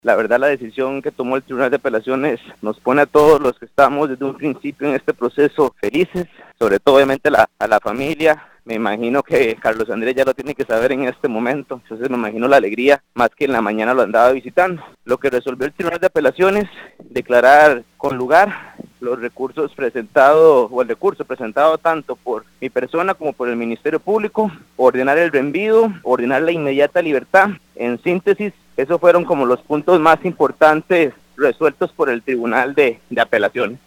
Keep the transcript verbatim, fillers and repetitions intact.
La verdad, la decisión que tomó el Tribunal de Apelaciones nos pone a todos los que estamos desde un principio en este proceso felices, sobre todo obviamente la, a la familia. Me imagino que Carlos Andrés ya lo tiene que saber en este momento, entonces me imagino la alegría, más que en la mañana lo andaba visitando. Lo que resolvió el Tribunal de Apelaciones, declarar con lugar los recursos presentados, o el recurso presentado tanto por mi persona como por el Ministerio Público, ordenar el reenvío, ordenar la inmediata libertad. En síntesis, esos fueron como los puntos más importantes resueltos por el Tribunal de, de Apelaciones.